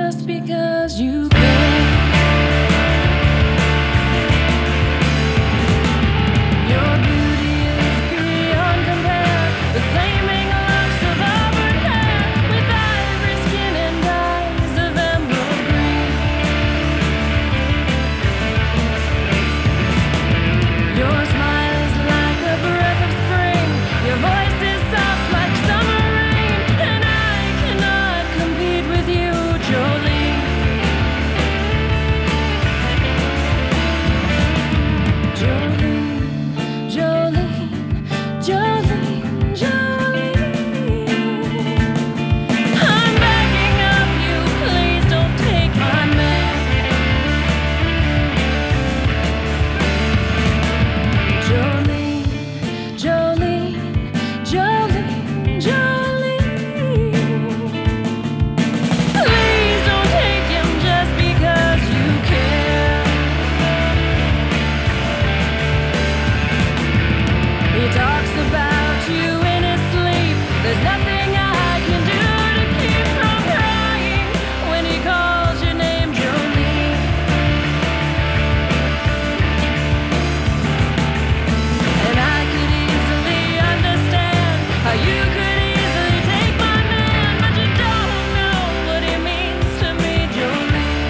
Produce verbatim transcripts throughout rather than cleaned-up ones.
just because you can. Your beauty is beyond compare, the flaming locks of auburn hair, with ivory skin and eyes of emerald green. Your smile is like a breath of spring, your voice is soft like summer rain, and I cannot compete with you, Jolene. Jolene, Jolene, Jolene, Jolene. I'm begging of you, please don't take my man. Jolene, Jolene, Jolene, Jolene. Please don't take him just because you care. He talks about you in his sleep. There's nothing I can do to keep from crying when he calls your name, Jolene. And I could easily understand how you could easily take my man, but you don't know what he means to me, Jolene.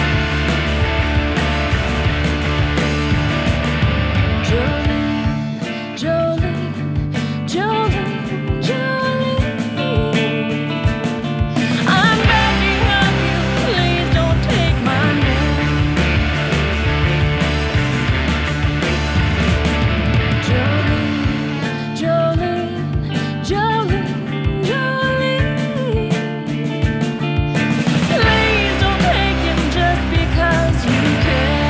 Jolene, Jolene, Jolene, Jolene. I'm begging of you, please don't take my man. Jolene, Jolene, Jolene, Jolene. Please don't take him just because you care.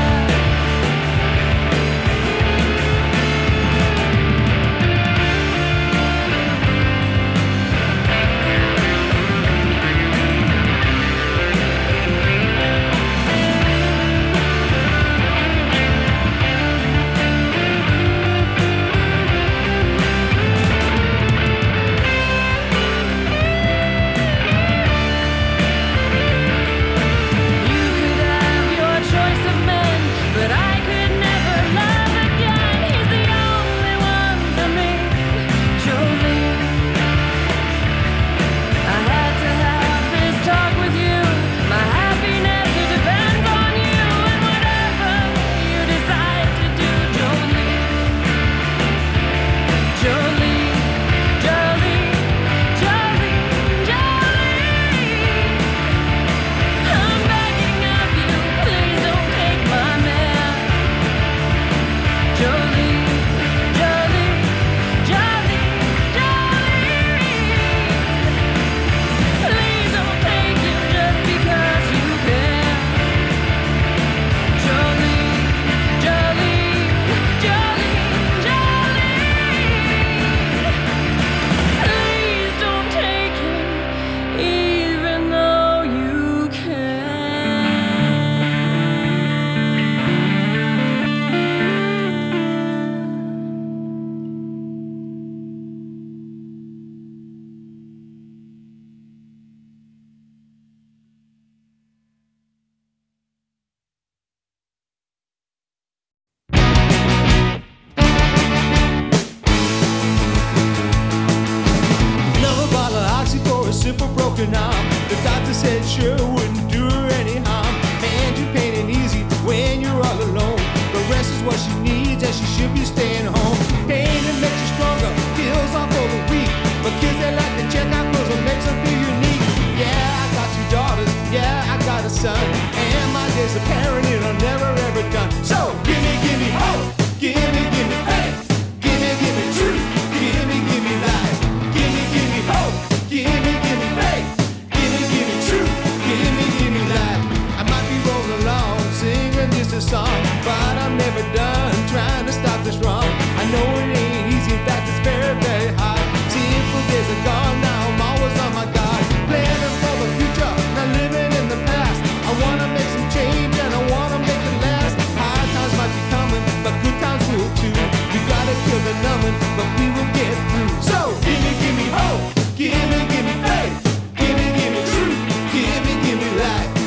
You could have your choice of men, but I could never love again. He's the only one for me, Jolene. I had to have this talk with you. My happiness, it depends on you, and whatever you decide to do, Jolene. Jolene, Jolene, Jolene, Jolene. I'm begging of you, please don't take my man. Jolene, Jolene, Jolene, Jolene. Please don't take him just because you can. Jolene, Jolene, Jolene, Jolene. Please don't take him, even though you can. Another bottle of oxy for a simple broken arm. The doctor said sure wouldn't do her any harm. Man, you pain ain't easy when you're all alone. But rest is what she needs, and she should be staying home. Pain it makes you stronger, kills off all the weak. But kids they like to check out clothes and makes them feel unique. Yeah, I got two daughters, yeah, I got a son, and my days of parenting are never ever done. So gimme, gimme hope, gimme, gimme faith, gimme, gimme truth, gimme, gimme life, gimme, gimme hope, gimme, gimme faith, gimme, gimme truth, gimme, gimme life. I might be rolling along singing this a song, but I'm never done trying to stop this wrong. I know it ain't easy, in fact it's very, very hard. Simple days are gone, now I'm always on my guard, planning for the future, not living in the past. I wanna make some change and I wanna make it last. Hard times might be coming, but good times will too. We gotta kill the numbing, but we will get through. So gimme, gimme hope, gimme, gimme faith, gimme, gimme truth, gimme, gimme life.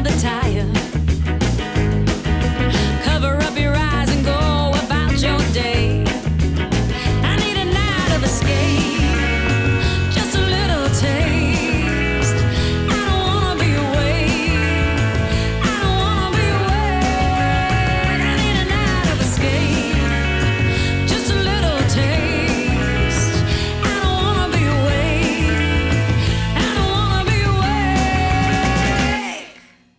the tire. Cover up your eyes and go about your day. I need a night of escape, just a little taste. I don't wanna be awake, I don't wanna be awake. I need a night of escape, just a little taste. I don't wanna be awake, I don't wanna be awake.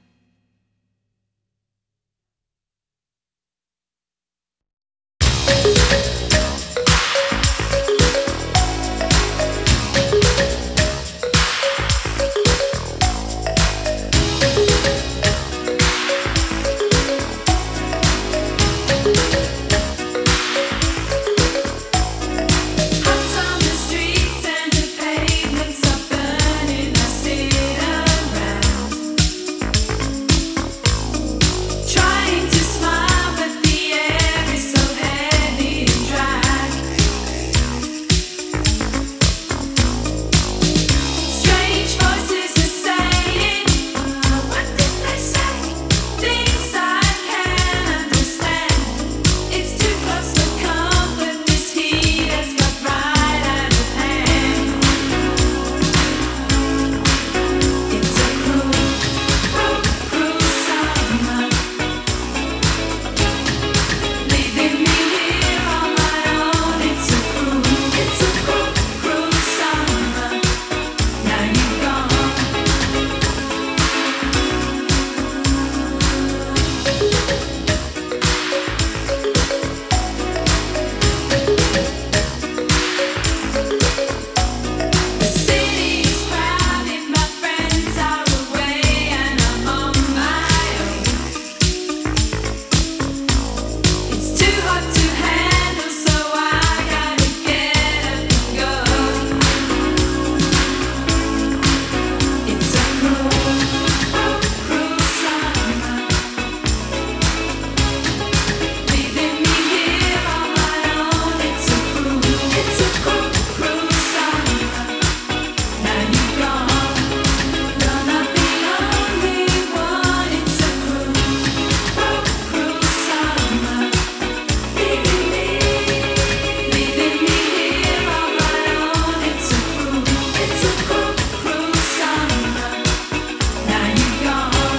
Hot summer streets and the pavements are burning. I sit around, trying to smile, but the air is so heavy and dry. Strange voices are saying, what did they say? Things I can't understand. It's too close for comfort. This heat has got right out of hand. It's a cruel, cruel, cruel summer, leaving me here on my own. It's a cruel, it's a cruel, cruel summer. Now you're gone. The city is crowded, my friends are away, and I'm on my own. It's too hot to handle, so I gotta get up and go. It's a cruel, cruel, cruel summer, leaving me here on my own. It's a cruel, it's a cruel, cruel summer. Now you're gone. You're not the only one. It's a cruel, cruel, cruel summer, leaving me, leaving me here on my own. It's a cruel, it's a cruel, cruel summer. Now you're gone.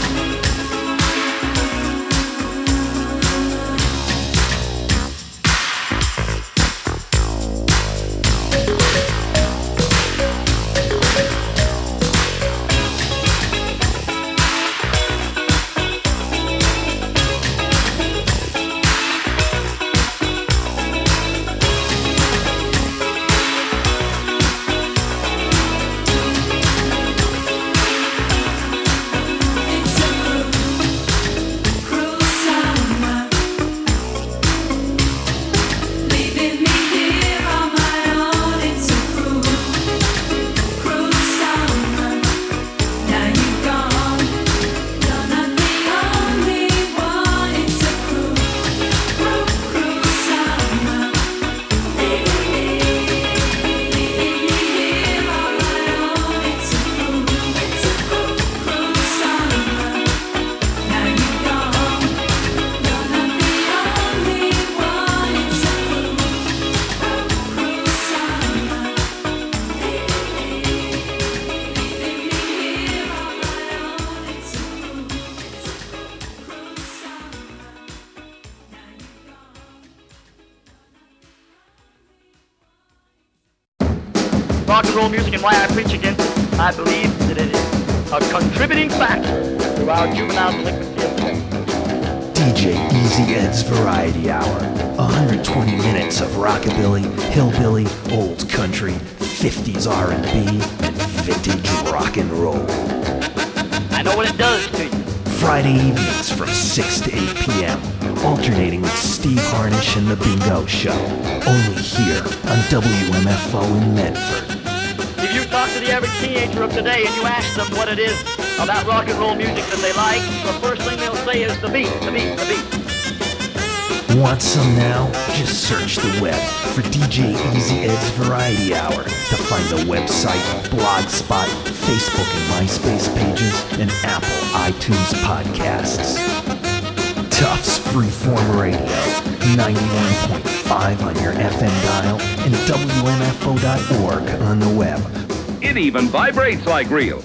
It's a cruel, cruel summer, leaving me here on my own. It's a cruel, cruel summer. Now you're gone. You're not the only one. It's a cruel, cruel, cruel summer, leaving me, leaving me here on my own. It's a cruel, it's a cruel, cruel summer. Now you're gone. You're not the only one. It's a cruel, cruel, cruel summer, leaving me, leaving me here on my own. It's a cruel, it's a cruel, cruel summer. Now you're gone. Rock and roll music and why I preach against it. I believe that it is a contributing factor to our juvenile delinquency of sex. D J Easy Ed's Variety Hour. one hundred twenty minutes of rockabilly, hillbilly, old country, fifties R and B, and vintage rock and roll. I know what it does to you. Friday evenings from six to eight p.m. Alternating with Steve Harnish and The Bingo Show. Only here on W M F O in Medford. If you talk to the average teenager of today and you ask them what it is about rock and roll music that they like, the first thing they'll say is the beat, the beat, the beat. Want some now? Just search the web for D J Easy Ed's Variety Hour to find the website, Blogspot, Facebook and MySpace pages, and Apple iTunes podcasts. Tufts Freeform Radio, ninety-one point five on your F M dial, and W M F O dot org on the web. It even vibrates like real.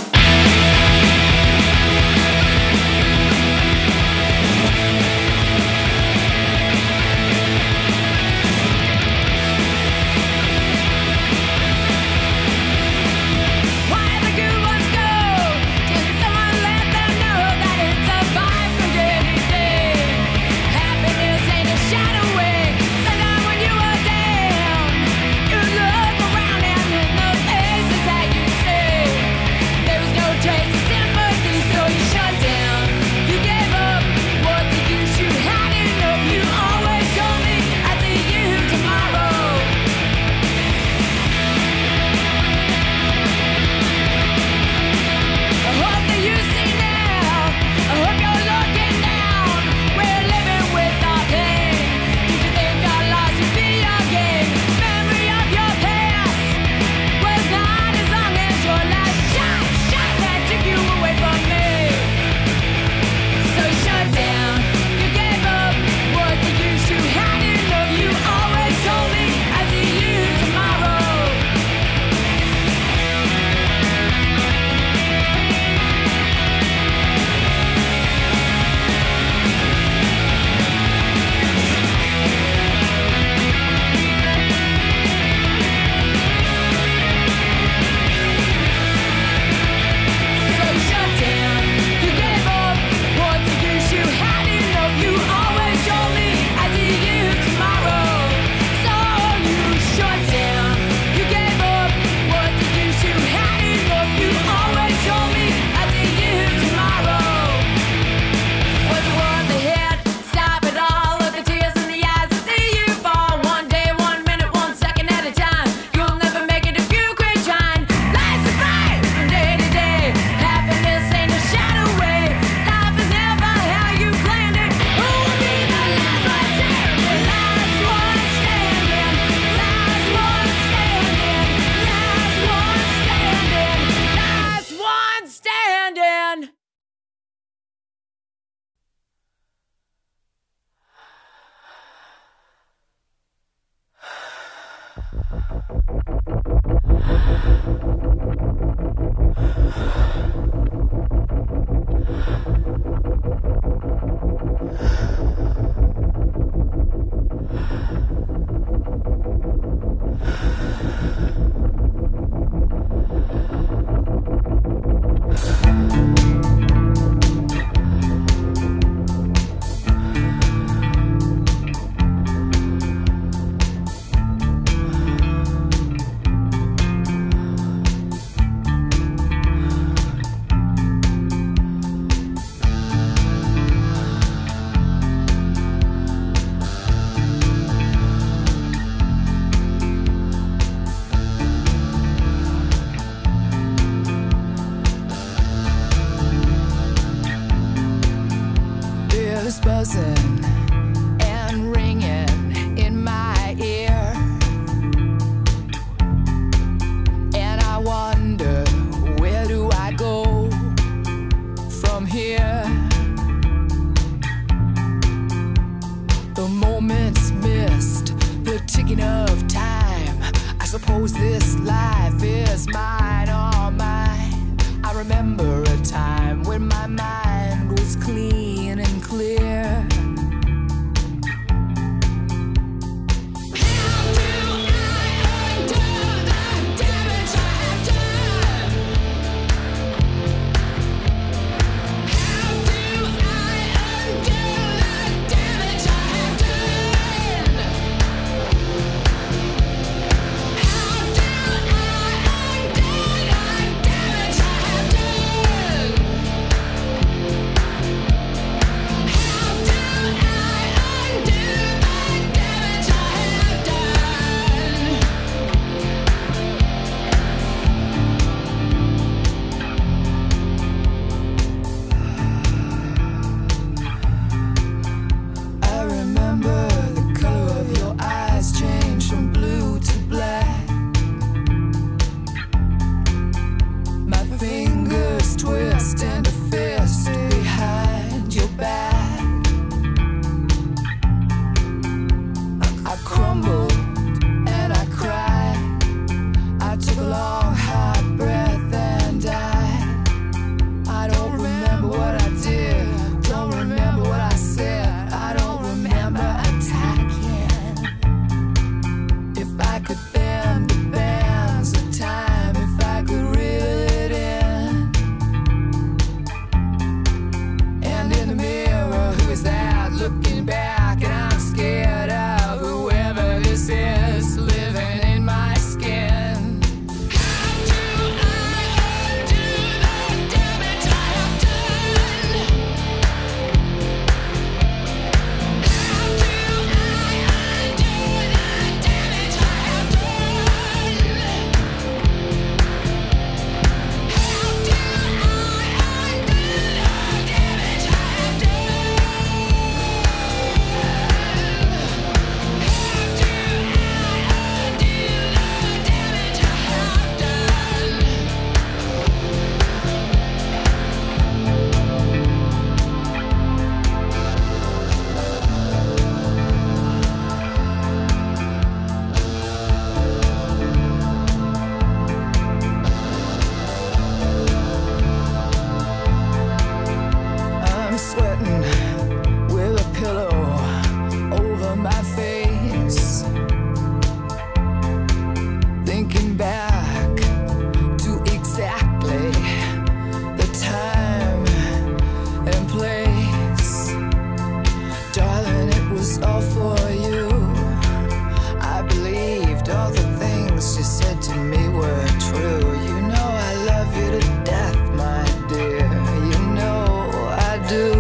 buzzing and ringing in my ear, and I wonder, where do I go from here? The moments missed, the ticking of time. I suppose this life is mine or mine. I remember a time when my mind was clean and clear. How do I undo and place. Darling, it was all for you. I believed all the things you said to me were true. You know I love you to death, my dear. You know I do.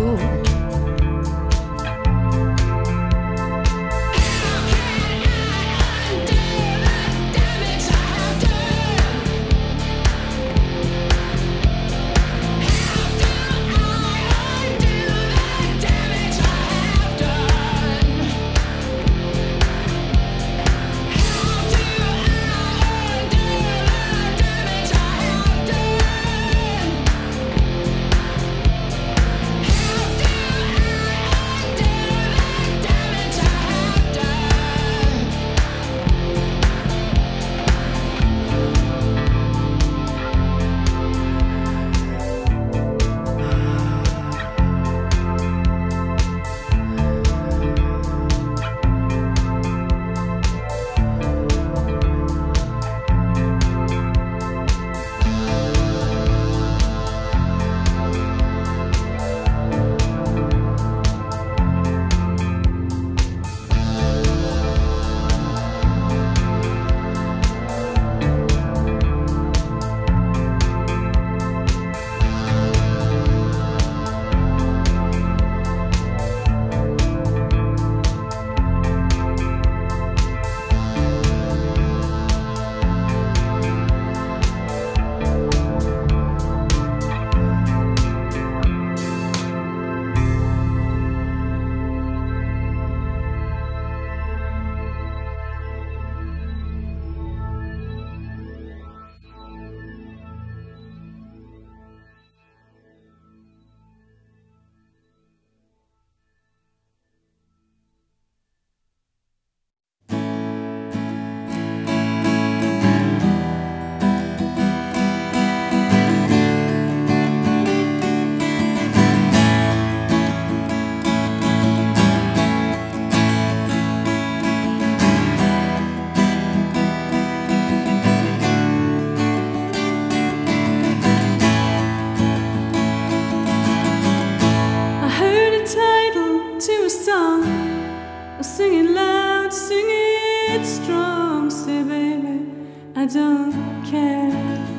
don't care.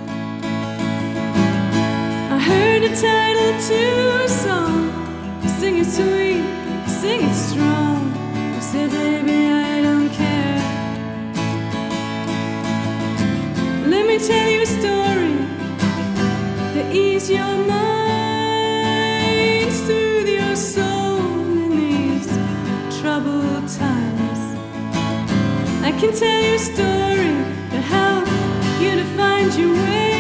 I heard the title to a song. Sing it sweet, sing it strong. I said, baby, I don't care. Let me tell you a story to ease your mind, soothe your soul in these troubled times. I can tell you a story to help you to find your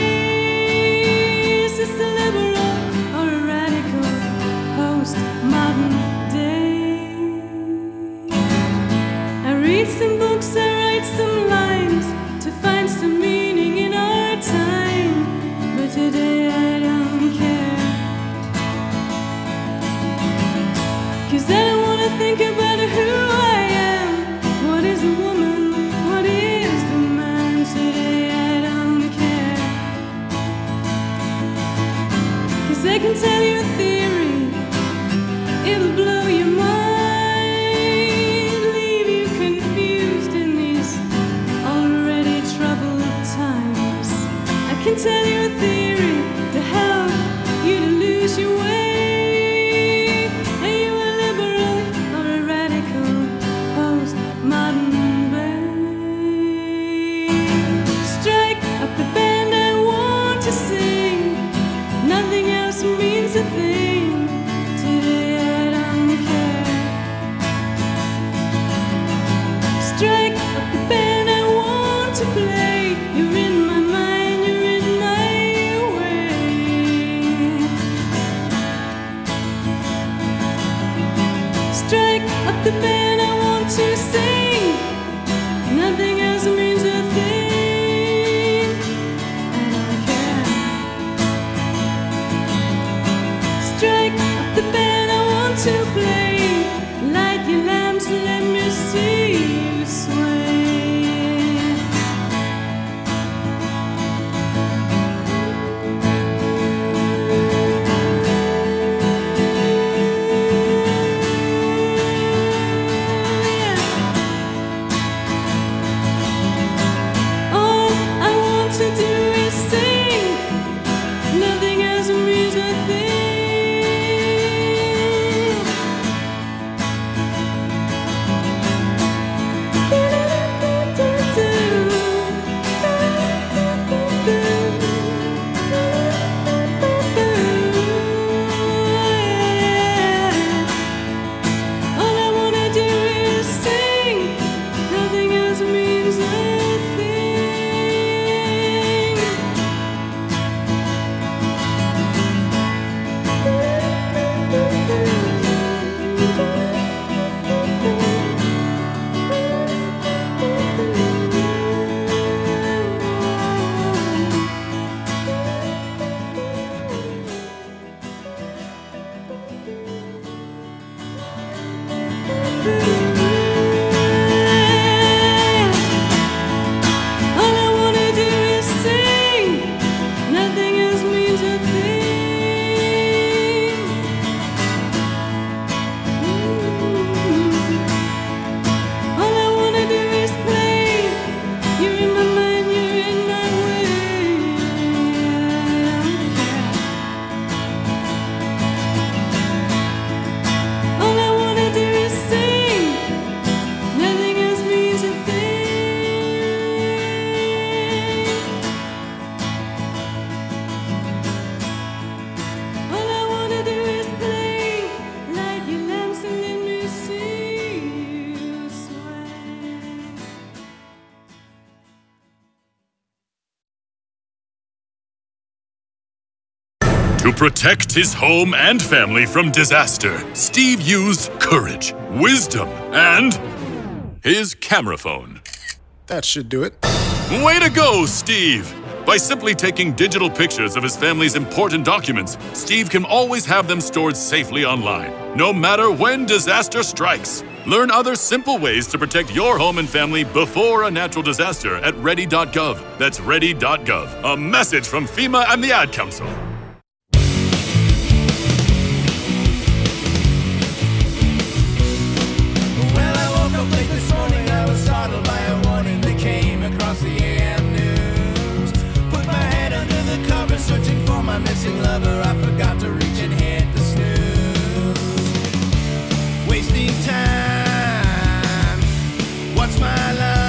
ways. It's a liberal or a radical post-modern day. I read some books, I write some lines to find some meaning in our time. But today I don't care, 'cause I don't want to think about who I am. What is a woman? What is the man? Today I don't care, 'cause I can tell you a theory. It'll blow your mind, leave you confused in these already troubled times. I can tell you a theory to help you to lose your way. Are you a liberal or a radical post-modern babe? Strike up the band I want to sing. Nothing else means a thing. Today I don't care. Strike up the band I want to play. You're in my mind, you're in my way. Strike up the band I want to sing. Nothing else means a thing. I don't care. Strike up the band I want to play. Light your lamps, let me see you sway. To protect his home and family from disaster, Steve used courage, wisdom, and his camera phone. That should do it. Way to go, Steve! By simply taking digital pictures of his family's important documents, Steve can always have them stored safely online, no matter when disaster strikes. Learn other simple ways to protect your home and family before a natural disaster at ready dot gov. That's ready dot gov. A message from FEMA and the Ad Council. Well, I woke up late this morning. I was startled by a warning that came across the A M news. Put my head under the covers, searching for my missing lover. I forgot to reach and hit the snooze. Wasting time. What's my line?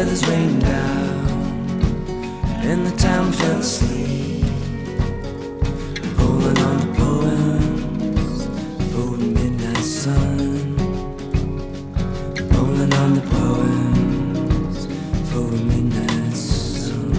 feathers rained down, and the town fell asleep, pulling on the poems for the midnight sun, pulling on the poems for the midnight sun.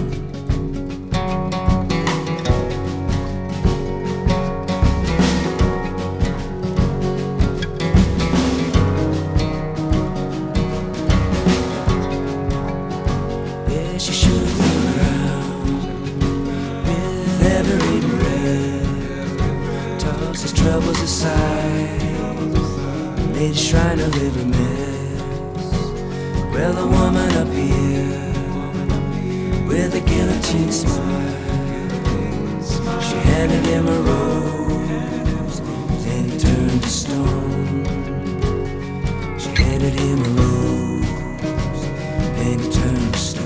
Yeah, she should have gone around with every breath, tossed his troubles aside, made a shrine of every mess. Well, the woman up here with a guillotine smile, she handed him a rose, then he turned to stone. She handed him a rose, then he turned to stone.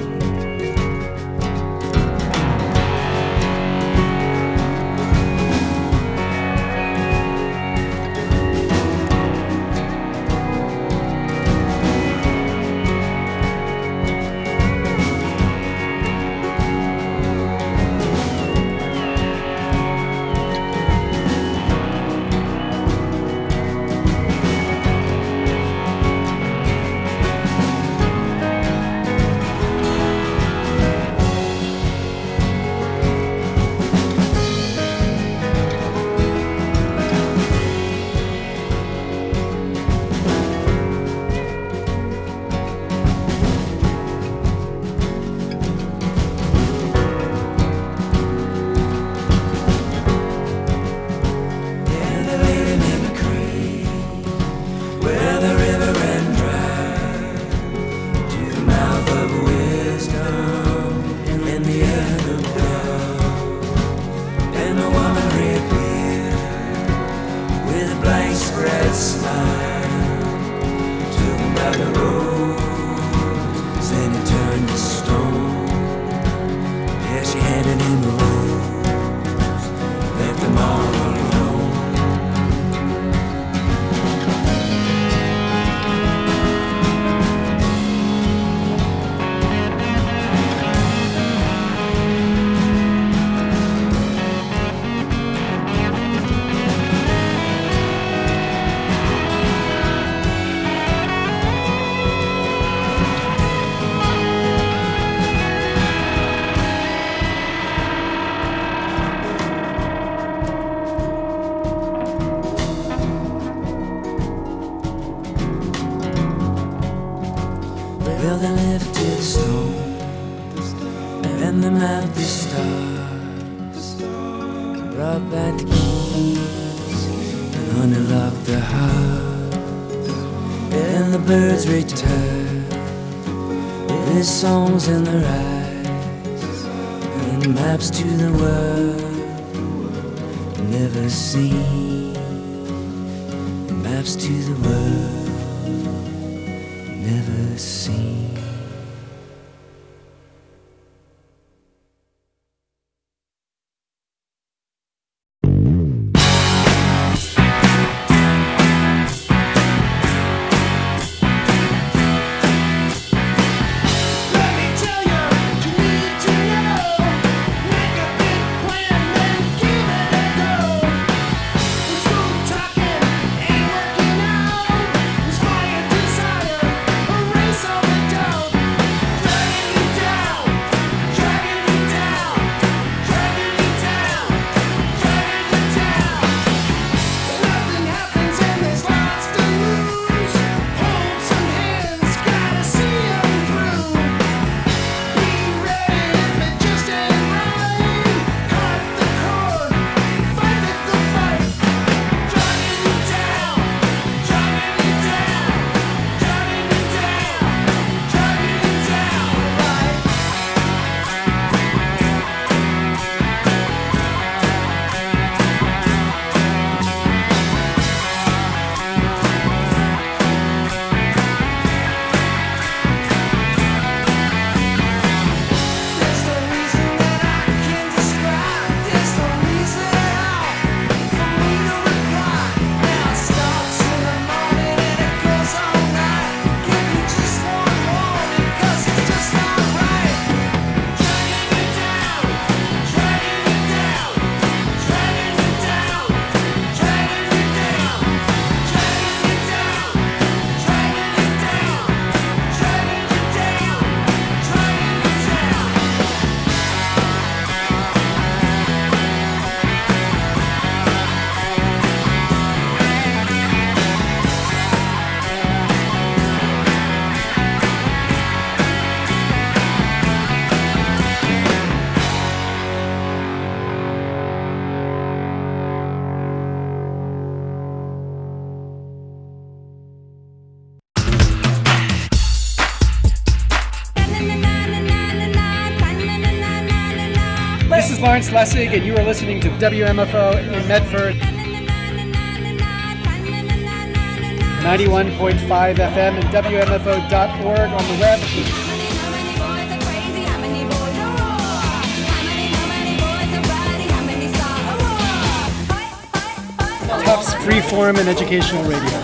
Yeah, they laid him in a creek where the river ran dry to the mouth of wisdom and the end of love. And the woman reappeared with a blank spread smile, took him by the rose, then he turned to stone. Yeah, she handed him a rose, left them all alone. Well, they lifted a stone and they mapped the stars, brought back the keys and honey locked the heart. And the birds returned with songs in their eyes and maps to the world never seen, maps to the world never seen. Let me tell you, you need to know. Make a big plan, then give it a go. Smooth talking ain't working out. Inspire desire, erase all the doubt. is Lawrence Lessig, and you are listening to W M F O in Medford, ninety-one point five F M and W M F O dot org on the web. Tufts Freeform and Educational Radio.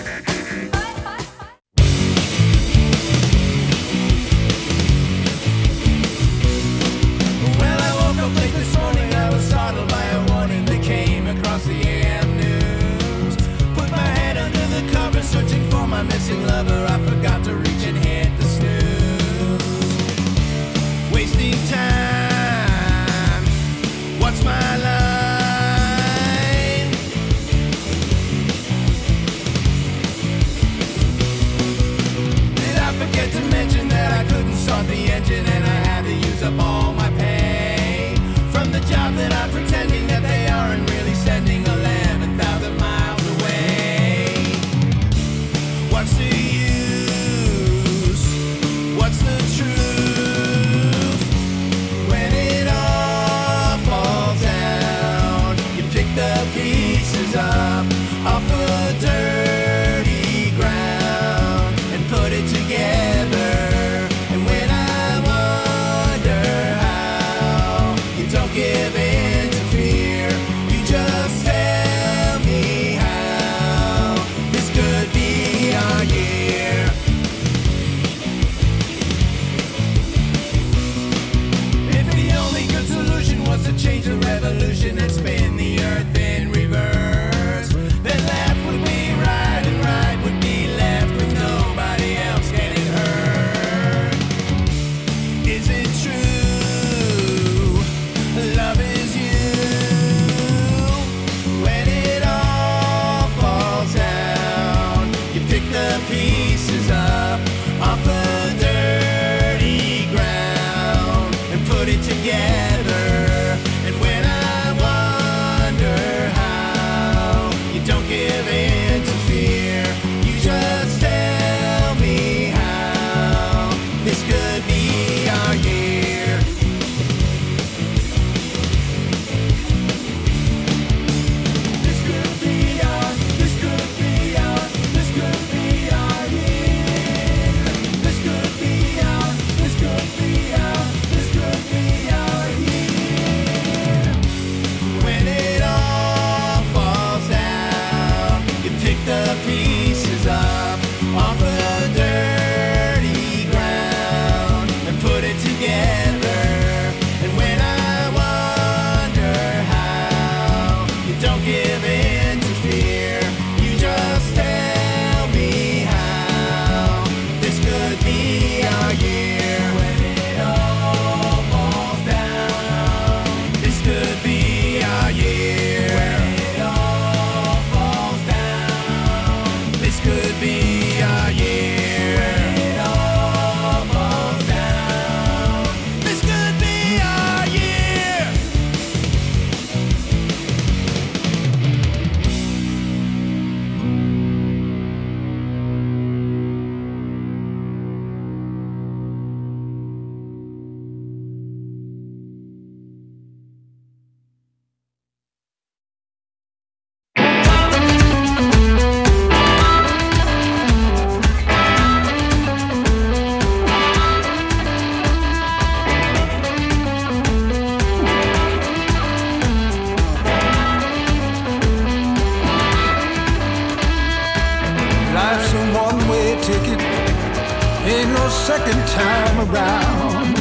second time around.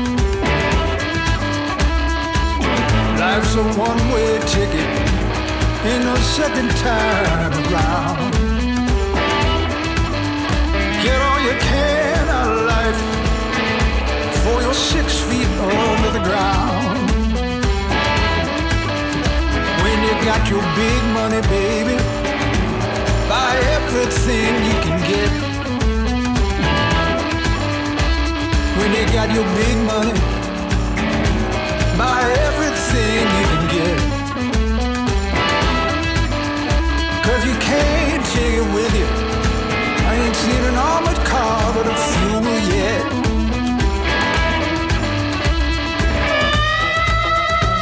Life's a one-way ticket, ain't no second time around. Get all you can out of life before you're six feet under the ground. When you got your big money, baby, buy everything you can get. When you got your big money, buy everything you can get. Cause you can't take it with you. I ain't seen an armored car with a fuel yet.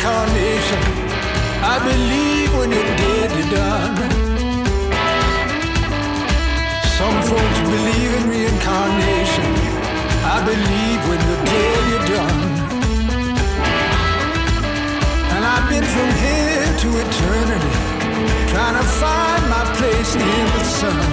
reincarnation. I believe when you're dead, you're done. Some folks believe in reincarnation. I believe when you're dead, you're done. And I've been from here to eternity, trying to find my place in the sun.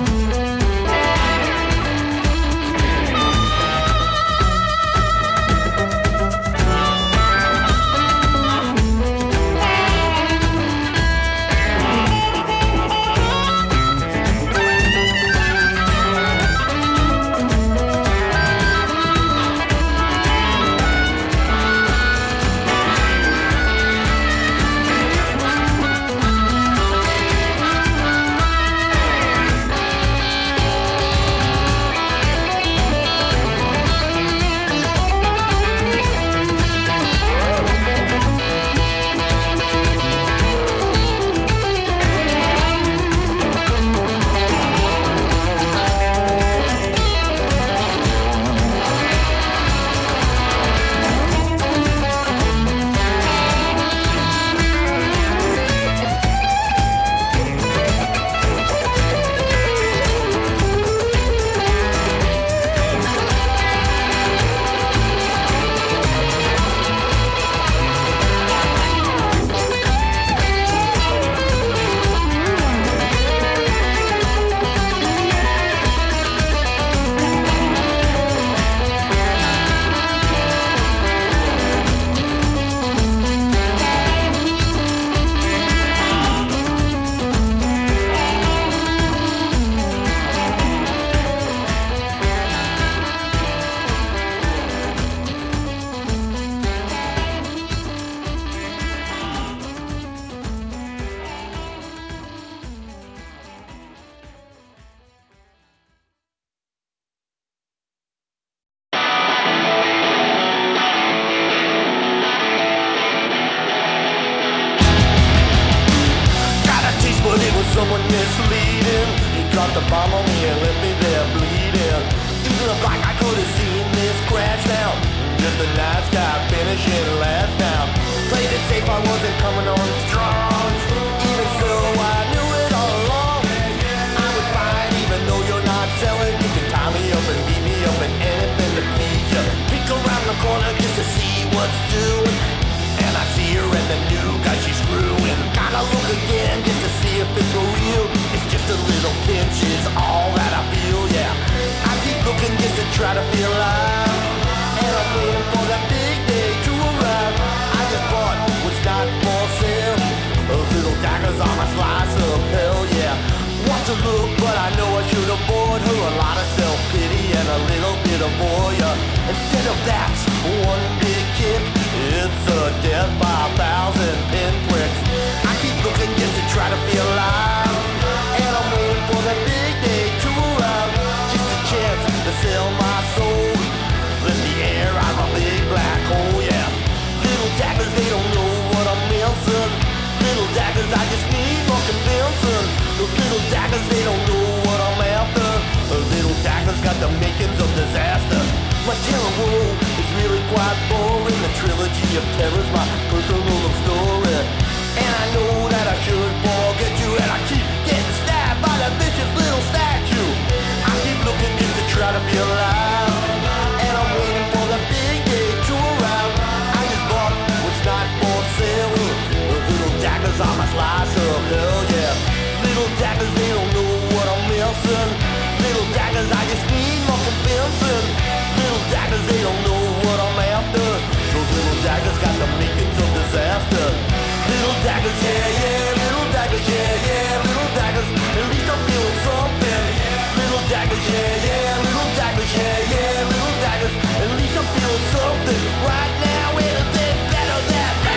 someone misleading. He dropped a bomb on me and left me there bleeding. It looked like I could have seen this crash now. Just a nice guy finishing last now. Played it safe, I wasn't coming on strong. Even so, I knew it all along. I would find, even though you're not selling. You can tie me up and beat me up and anything to please you. Peek around the corner just to see what's doing. And I see her and the new guy she's screwing. Gotta look again just to see if it's for real. It's just a little pinch is all that I feel, yeah. I keep looking just to try to feel alive. And I'm waiting for that big day to arrive. I just bought what's not for sale. Those little daggers on my slice of hell, yeah. Want to look, but I know I should have bought her a lot of self-pity and a little bit of voyeur. Instead of that, one big kick, it's a death by a thousand pinpricks. I keep looking just to try to feel alive. And I'm waiting for that big day to arrive. Just a chance to sell my soul. Let the air out of a big black hole, yeah. Little daggers, they don't know what I'm missing. Little daggers, I just need more convincing. Those little daggers, they don't know what I'm after. Those little daggers got the makings of disaster. My terror world is really quite boring. The trilogy of terror's my personal love story. And I know that I should forget you. And I keep getting stabbed by that vicious little statue. I keep looking just to try to feel alive. And I'm waiting for the big day to arrive. I just bought what's not for sale. Those little daggers on my slice of hell, yeah. Little daggers, they don't know what I'm missing. Little daggers, I just need more convincing. Little daggers, they don't know what I'm after. Those little daggers got the makings of disaster. Little daggers, yeah, yeah. Little daggers, yeah, yeah. Little daggers, at least I'm feeling something. Little daggers, yeah, yeah. Little daggers, yeah, yeah. Little daggers, at least I'm feeling something. Right now, anything better than that.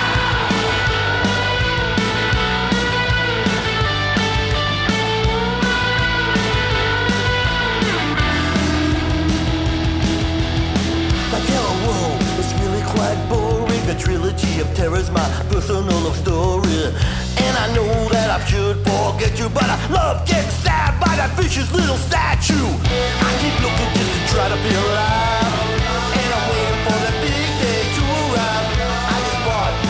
My terror world is really quite boring. The trilogy of terror's my personal love story. And I know that I should forget you, but I love getting stabbed by that vicious little statue. I keep looking just to try to feel alive. And I'm waiting for the big day to arrive. I just bought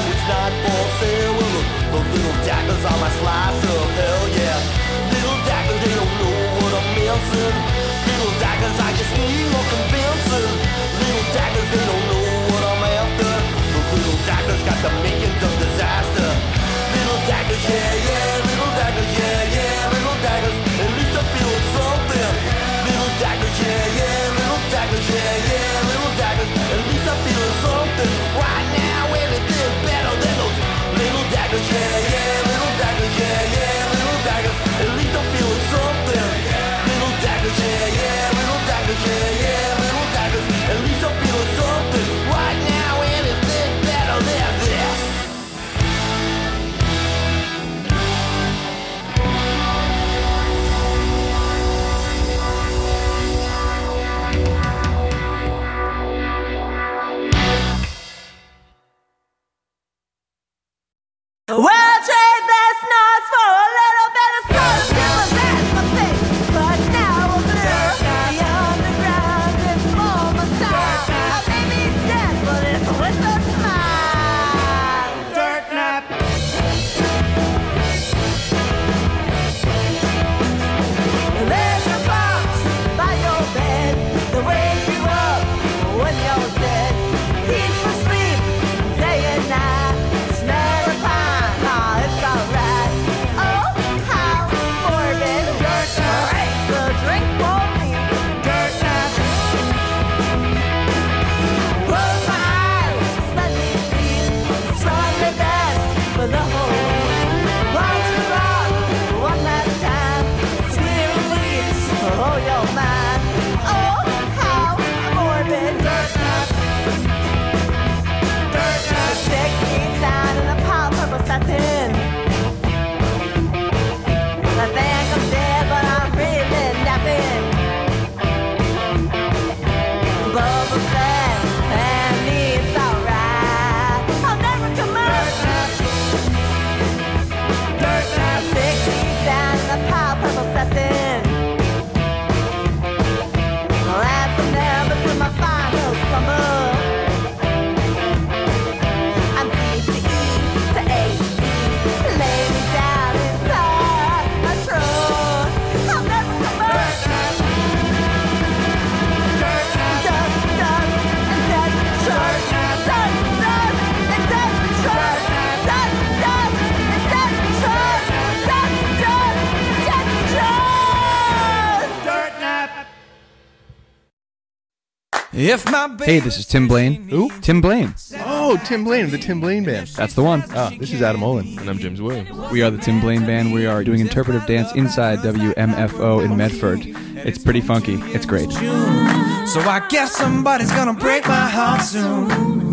If my baby Hey, this is Tim Blaine. Who? Tim Blaine. Oh, Tim Blaine of the Tim Blaine Band. That's the one. Ah, this is Adam Olin. And I'm James Williams. We are the Tim Blaine Band. We are doing interpretive dance inside W M F O in Medford. It's pretty funky. It's great. So I guess somebody's gonna break my heart soon.